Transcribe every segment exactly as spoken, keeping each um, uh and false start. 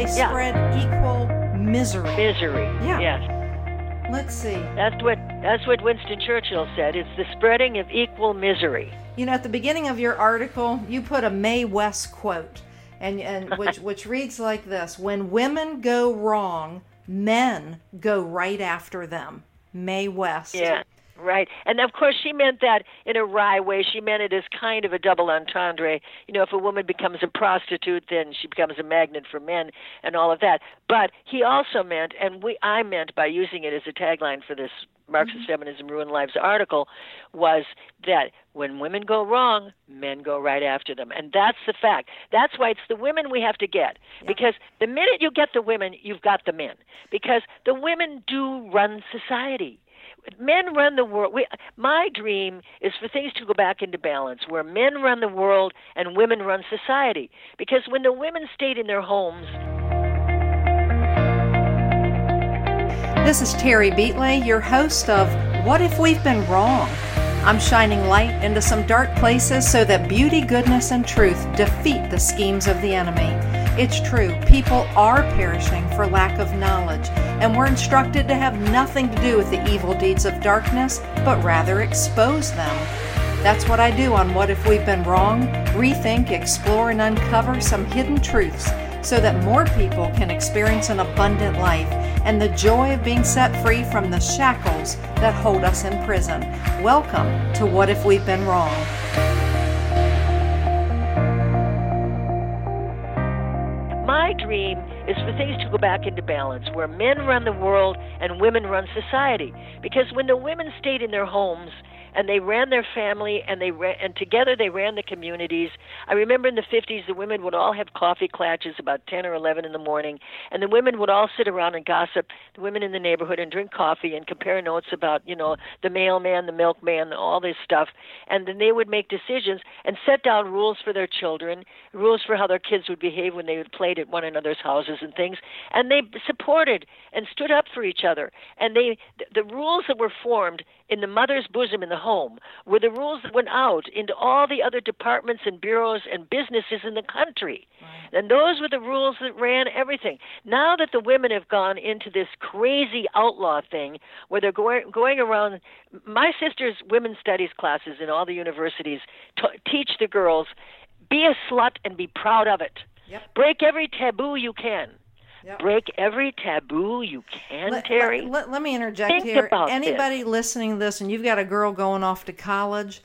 they Yeah. spread equal misery. Misery. Yeah. Yes. Let's see. That's what that's what Winston Churchill said. It's the spreading of equal misery. You know, at the beginning of your article, you put a Mae West quote, and and which which reads like this: "When women go wrong, men go right after them." Mae West. Yeah. Right. And of course she meant that in a wry way. She meant it as kind of a double entendre. You know, if a woman becomes a prostitute, then she becomes a magnet for men and all of that. But he also meant, and we I meant by using it as a tagline for this Marxist mm-hmm. Feminism Ruin Lives article, was that when women go wrong, men go right after them. And that's the fact. That's why it's the women we have to get. Yeah. Because the minute you get the women, you've got the men. Because the women do run society. Men run the world. We, my dream is for things to go back into balance, where men run the world and women run society. Because when the women stayed in their homes... This is Terry Beatley, your host of What If We've Been Wrong? I'm shining light into some dark places so that beauty, goodness, and truth defeat the schemes of the enemy. It's true, people are perishing for lack of knowledge, and we're instructed to have nothing to do with the evil deeds of darkness, but rather expose them. That's what I do on What If We've Been Wrong? Rethink, explore, and uncover some hidden truths so that more people can experience an abundant life and the joy of being set free from the shackles that hold us in prison. Welcome to What If We've Been Wrong? My dream is for things to go back into balance, where men run the world and women run society. Because when the women stayed in their homes and they ran their family and they ran, and together they ran the communities. I remember in the fifties, the women would all have coffee clatches about ten or eleven in the morning, and the women would all sit around and gossip, the women in the neighborhood, and drink coffee and compare notes about, you know, the mailman, the milkman, all this stuff. And then they would make decisions and set down rules for their children, rules for how their kids would behave when they would play at one another's houses and things. And they supported and stood up for each other. And they, the rules that were formed in the mother's bosom in the home were the rules that went out into all the other departments and bureaus and businesses in the country. Right. And those were the rules that ran everything. Now that the women have gone into this crazy outlaw thing where they're going, going around, my sister's women's studies classes in all the universities t- teach the girls, be a slut and be proud of it. Yep. Break every taboo you can. Yep. Break every taboo you can, let, Terry. Let, let, let me interject Think here. About Anybody this. listening to this and you've got a girl going off to college,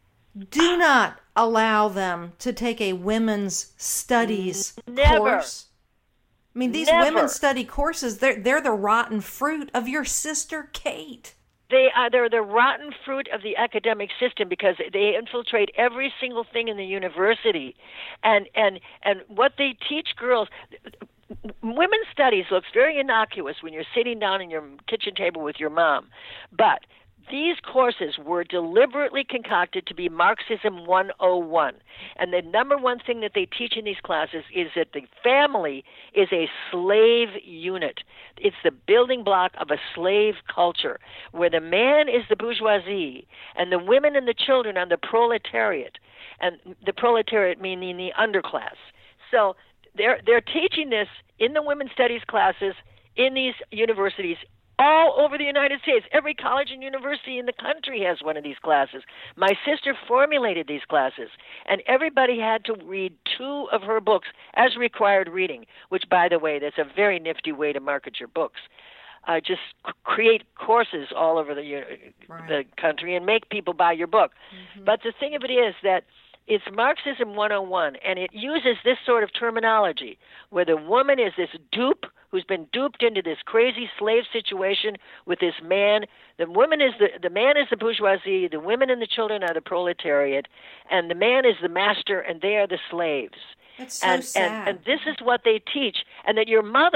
do not allow them to take a women's studies Never. course. I mean, these Never. women's study courses, they're, they're the rotten fruit of your sister Kate. They are they're the rotten fruit of the academic system because they infiltrate every single thing in the university. And and, and what they teach girls... Women's studies looks very innocuous when you're sitting down in your kitchen table with your mom. But these courses were deliberately concocted to be Marxism one oh one. And the number one thing that they teach in these classes is that the family is a slave unit. It's the building block of a slave culture where the man is the bourgeoisie and the women and the children are the proletariat. And the proletariat meaning the underclass. So They're they're teaching this in the women's studies classes in these universities all over the United States. Every college and university in the country has one of these classes. My sister formulated these classes, and everybody had to read two of her books as required reading, which, by the way, that's a very nifty way to market your books. Uh, just c- create courses all over the, right. the country and make people buy your book. Mm-hmm. But the thing of it is that it's Marxism one oh one, and it uses this sort of terminology where the woman is this dupe who's been duped into this crazy slave situation with this man. The woman is the the man is the bourgeoisie, the women and the children are the proletariat, and the man is the master, and they are the slaves. That's so and, sad. And, and this is what they teach, and that your mother,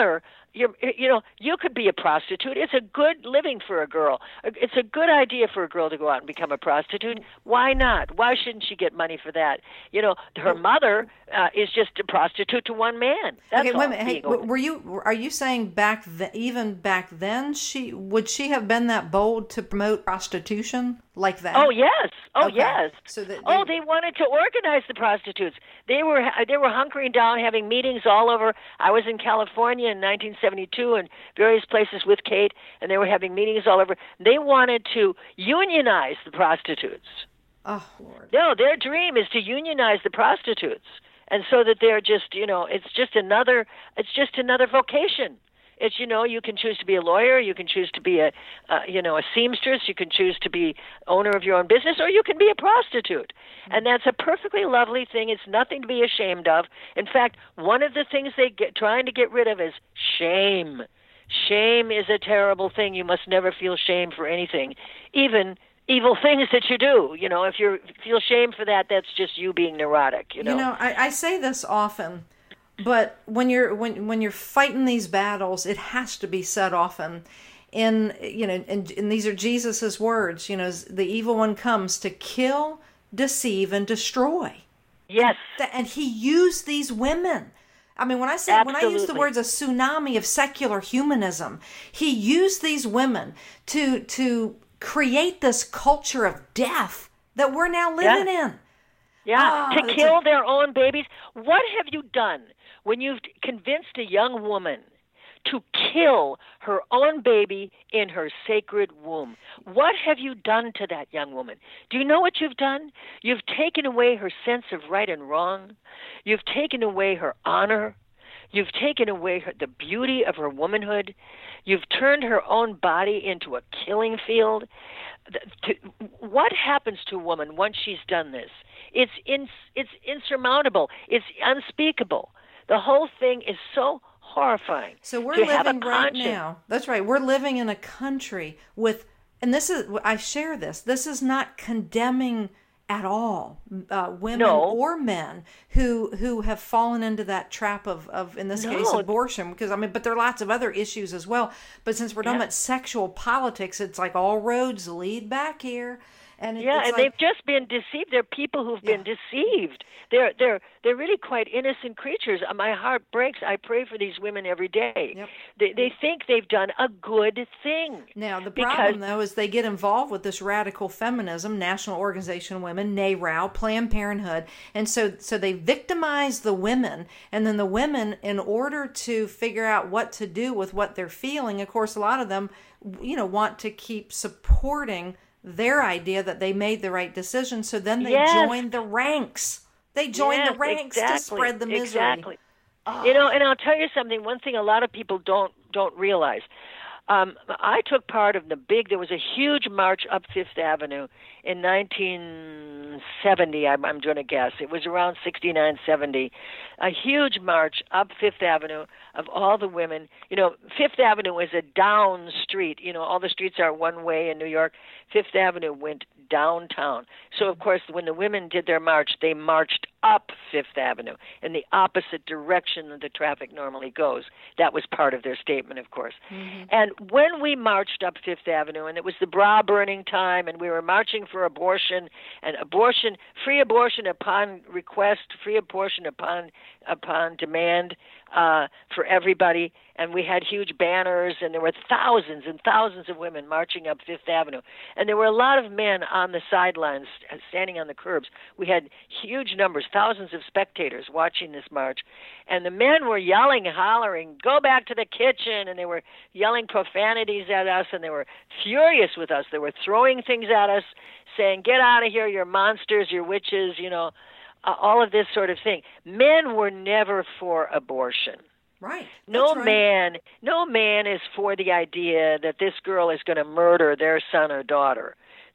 you're, you know, you could be a prostitute. It's a good living for a girl. It's a good idea for a girl to go out and become a prostitute. Why not? Why shouldn't she get money for that? You know, her mother uh, is just a prostitute to one man. That's okay, all. wait a minute. Hey, were you? Are you saying back the, even back then she would she have been that bold to promote prostitution like that? Oh yes. Oh okay. yes. So that they, oh, they wanted to organize the prostitutes. They were they were hunkering down, having meetings all over. I was in California in nineteen seventy-two and various places with Kate, and they were having meetings all over. They wanted to unionize the prostitutes. Oh, Lord. No, their dream is to unionize the prostitutes, and so that they're just, you know, it's just another, it's just another vocation. It's, you know, you can choose to be a lawyer, you can choose to be a, uh, you know, a seamstress, you can choose to be owner of your own business, or you can be a prostitute. And that's a perfectly lovely thing. It's nothing to be ashamed of. In fact, one of the things they get trying to get rid of is shame. Shame is a terrible thing. You must never feel shame for anything, even evil things that you do. You know, if you feel shame for that, that's just you being neurotic. You know, you know, I, I say this often. But when you're when when you're fighting these battles, it has to be said often. In you know, and, and these are Jesus's words. You know, the evil one comes to kill, deceive, and destroy. Yes. And, and he used these women. I mean, when I say Absolutely. when I use the words a tsunami of secular humanism, he used these women to to create this culture of death that we're now living yeah. in. Yeah, oh, to kill a... their own babies. What have you done when you've convinced a young woman to kill her own baby in her sacred womb? What have you done to that young woman? Do you know what you've done? You've taken away her sense of right and wrong. You've taken away her honor. You've taken away her, the beauty of her womanhood. You've turned her own body into a killing field. What happens to a woman once she's done this? It's in, it's insurmountable. It's unspeakable. The whole thing is so horrifying. So we're to have living a right conscience. now. That's right. We're living in a country with, and this is, I share this. This is not condemning at all uh, women No. or men who who have fallen into that trap of, of in this No. case, abortion. Because I mean, but there are lots of other issues as well. But since we're talking Yeah. about sexual politics, it's like all roads lead back here. And it, Yeah, it's and like, they've just been deceived. They're people who've been Yeah. deceived. They're they're they're really quite innocent creatures. My heart breaks. I pray for these women every day. Yep. They they think they've done a good thing. Now, the because, problem, though, is they get involved with this radical feminism, National Organization of Women, NARAL, Planned Parenthood, and so so they victimize the women, and then the women, in order to figure out what to do with what they're feeling, of course, a lot of them, you know, want to keep supporting their idea that they made the right decision, so then they Yes. join the ranks. They join yes, the ranks exactly, to spread the misery. Exactly. You know, and I'll tell you something. One thing a lot of people don't don't realize. Um, I took part of the big. There was a huge march up Fifth Avenue in nineteen seventy. I'm, I'm going to guess it was around sixty-nine, seventy. A huge march up Fifth Avenue of all the women. You know, Fifth Avenue is a down street. You know, all the streets are one way in New York. Fifth Avenue went downtown. So, of course, when the women did their march, they marched up Fifth Avenue in the opposite direction that the traffic normally goes. That was part of their statement, of course. Mm-hmm. And when we marched up Fifth Avenue, and it was the bra burning time, and we were marching for abortion, and abortion, free abortion upon request, free abortion upon upon demand uh, for everybody, and we had huge banners, and there were thousands and thousands of women marching up Fifth Avenue. And there were a lot of men on the sidelines, standing on the curbs. We had huge numbers, thousands of spectators watching this march. And the men were yelling, hollering, "Go back to the kitchen!" And they were yelling profanities at us, and they were furious with us. They were throwing things at us, saying, "Get out of here, you're monsters, you're witches," you know, uh, all of this sort of thing. Men were never for abortion. Right. No right. man, no man is for the idea that this girl is going to murder their son or daughter.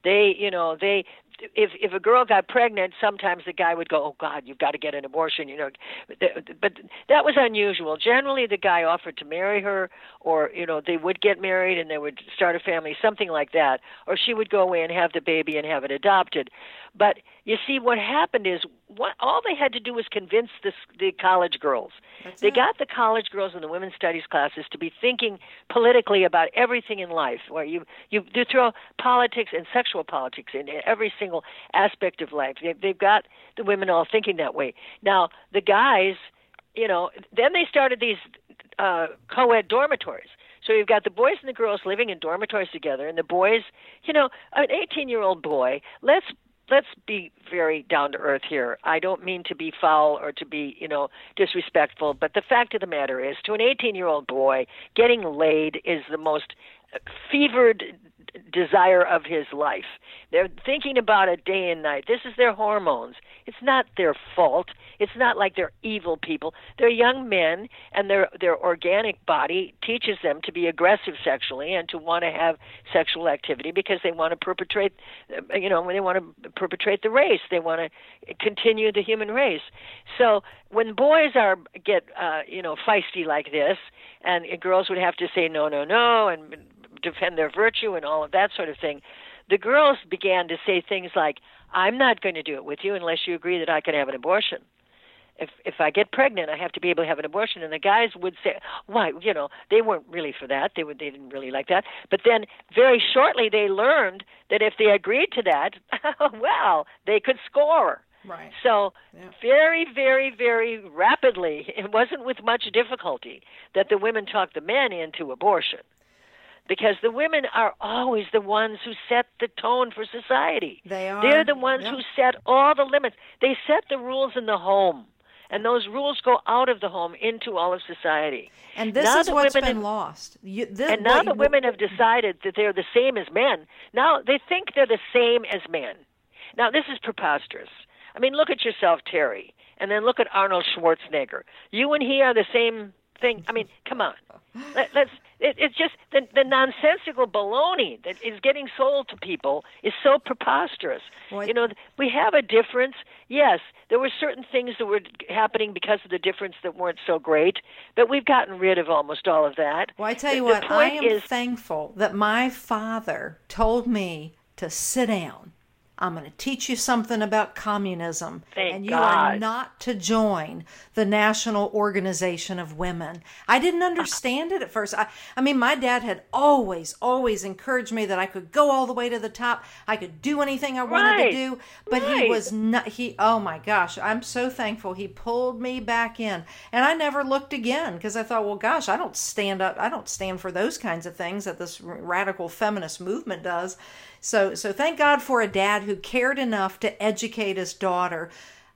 They, you know, they if if a girl got pregnant, sometimes the guy would go, "Oh God, you've got to get an abortion," you know. But that was unusual. Generally, the guy offered to marry her, or you know, they would get married and they would start a family, something like that. Or she would go away and have the baby and have it adopted. But you see, what happened is, what all they had to do was convince this, the college girls. That's they it. got the college girls in the women's studies classes to be thinking politically about everything in life, where you you, you throw politics and sexual politics in every single aspect of life. They, they've got the women all thinking that way. Now, the guys, you know, then they started these uh, co-ed dormitories. So you've got the boys and the girls living in dormitories together, and the boys, you know, an eighteen-year-old boy, let's Let's be very down to earth here. I don't mean to be foul or to be, you know, disrespectful, but the fact of the matter is, to an eighteen-year-old boy, getting laid is the most fevered desire of his life. They're thinking about it day and night. This is their hormones. It's not their fault. It's not like they're evil people. They're young men, and their their organic body teaches them to be aggressive sexually and to want to have sexual activity because they want to perpetrate, you know, when they want to perpetrate the race. They want to continue the human race. So when boys are get, uh, you know, feisty like this, and girls would have to say no, no, no, and defend their virtue and all of that sort of thing, the girls began to say things like, I'm not going to do it with you unless you agree that I can have an abortion. If if I get pregnant, I have to be able to have an abortion. And the guys would say, why, you know, they weren't really for that. They would, they didn't really like that. But then very shortly they learned that if they agreed to that, well, they could score. Right. So yeah. very, very, very rapidly, it wasn't with much difficulty that the women talked the men into abortion. Because the women are always the ones who set the tone for society. They are. They're the ones yep. who set all the limits. They set the rules in the home, and those rules go out of the home into all of society. And this now is what's been have, lost. You, this, and now what, the women have decided that they're the same as men. Now they think they're the same as men. Now this is preposterous. I mean, look at yourself, Terry, and then look at Arnold Schwarzenegger. You and he are the same thing. I mean, come on. Let, let's. It, it's just the, the nonsensical baloney that is getting sold to people is so preposterous. Well, you know, we have a difference. Yes, there were certain things that were happening because of the difference that weren't so great, but we've gotten rid of almost all of that. Well, I tell you the, what, the I point am is, thankful that my father told me to sit down. I'm going to teach you something about communism. Thank and you God. are not to join the National Organization of Women. I didn't understand it at first. I, I mean, my dad had always, always encouraged me that I could go all the way to the top. I could do anything I wanted Right. to do. But Right. he was not, he, oh my gosh, I'm so thankful he pulled me back in. And I never looked again because I thought, well, gosh, I don't stand up, I don't stand for those kinds of things that this radical feminist movement does. So so thank God for a dad who cared enough to educate his daughter.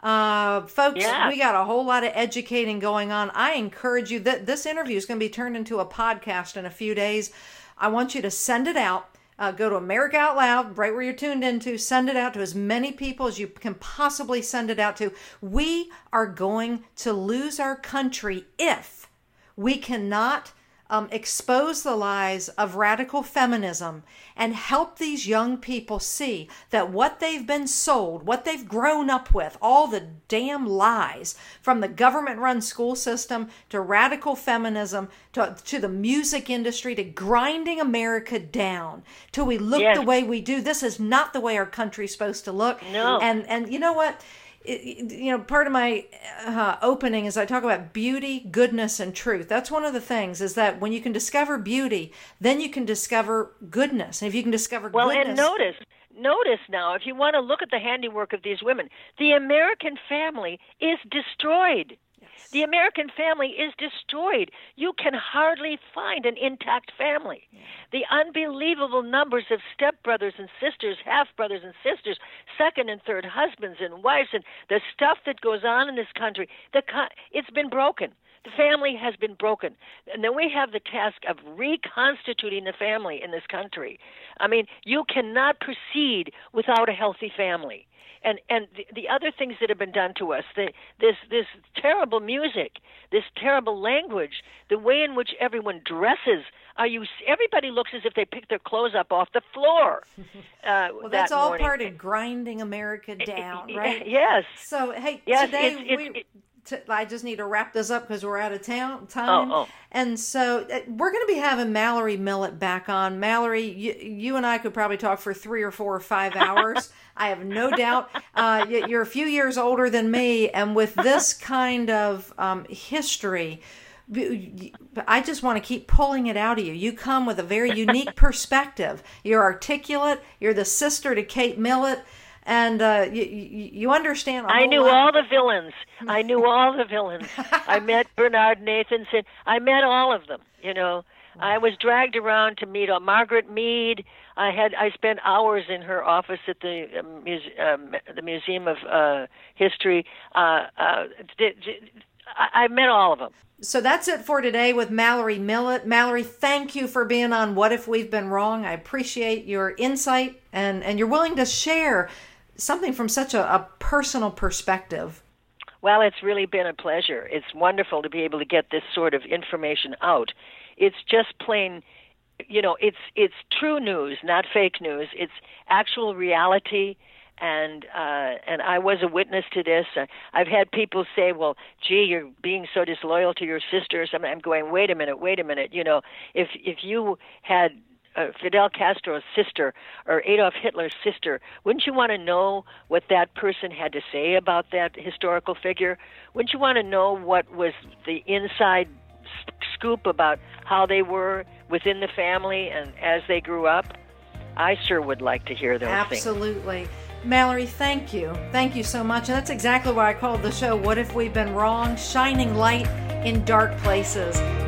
Uh, folks, Yeah. we got a whole lot of educating going on. I encourage you that this interview is going to be turned into a podcast in a few days. I want you to send it out. Uh, go to America Out Loud, right where you're tuned into. Send it out to as many people as you can possibly send it out to. We are going to lose our country if we cannot Um, expose the lies of radical feminism and help these young people see that what they've been sold, what they've grown up with, all the damn lies from the government-run school system to radical feminism to, to the music industry to grinding America down till we look Yes. the way we do. This is not the way our country's supposed to look. No. And, and you know what? It, you know, part of my uh, opening is I talk about beauty, goodness, and truth. That's one of the things is that when you can discover beauty, then you can discover goodness. And if you can discover well, goodness... and notice, notice now, if you want to look at the handiwork of these women, the American family is destroyed. Yes. The American family is destroyed. You can hardly find an intact family. Yeah. The unbelievable numbers of stepbrothers and sisters, half-brothers and sisters, second and third husbands and wives, and the stuff that goes on in this country, the co- it's been broken. The family has been broken. And then we have the task of reconstituting the family in this country. I mean, you cannot proceed without a healthy family. And and the, the other things that have been done to us, the, this this terrible music, this terrible language, the way in which everyone dresses. Are you? Everybody looks as if they picked their clothes up off the floor. Uh, well, that's all morning. part of grinding America down, right? Yes. So, hey, yes, today it's, it's, we, it, t- I just need to wrap this up because we're out of town, time. Oh, oh. And so uh, we're going to be having Mallory Millett back on. Mallory, you, you and I could probably talk for three or four or five hours. I have no doubt. Uh, you're a few years older than me, and with this kind of um, history, I just want to keep pulling it out of you. You come with a very unique perspective. You're articulate. You're the sister to Kate Millett, and uh, you, you understand. A I whole knew lot. all the villains. I knew all the villains. I met Bernard Nathanson. I met all of them. You know, I was dragged around to meet uh, Margaret Mead. I had I spent hours in her office at the uh, muse, um, the Museum of uh, History. Uh, uh, d- d- I, I met all of them. So that's it for today with Mallory Millett. Mallory, thank you for being on What If We've Been Wrong. I appreciate your insight and, and you're willing to share something from such a, a personal perspective. Well, it's really been a pleasure. It's wonderful to be able to get this sort of information out. It's just plain, you know, it's it's true news, not fake news. It's actual reality. And uh, and I was a witness to this. Uh, I've had people say, well, gee, you're being so disloyal to your sisters. I'm, I'm going, wait a minute, wait a minute. You know, if if you had uh, Fidel Castro's sister or Adolf Hitler's sister, wouldn't you want to know what that person had to say about that historical figure? Wouldn't you want to know what was the inside scoop about how they were within the family and as they grew up? I sure would like to hear those Absolutely. things. Absolutely. Mallory, thank you. Thank you so much. And that's exactly why I called the show What If We've Been Wrong? Shining light in dark places.